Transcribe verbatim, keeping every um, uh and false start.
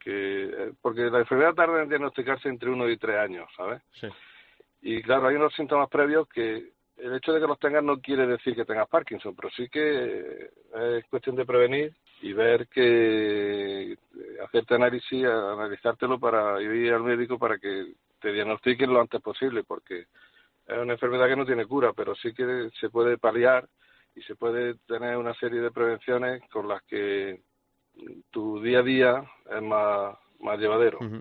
que porque la enfermedad tarda en diagnosticarse entre uno y tres años, ¿sabes? Sí. Y claro, hay unos síntomas previos que el hecho de que los tengas no quiere decir que tengas Parkinson, pero sí que es cuestión de prevenir y ver que hacerte análisis, analizártelo para ir al médico para que te diagnostiquen lo antes posible, porque es una enfermedad que no tiene cura, pero sí que se puede paliar y se puede tener una serie de prevenciones con las que tu día a día es más, más llevadero. Uh-huh.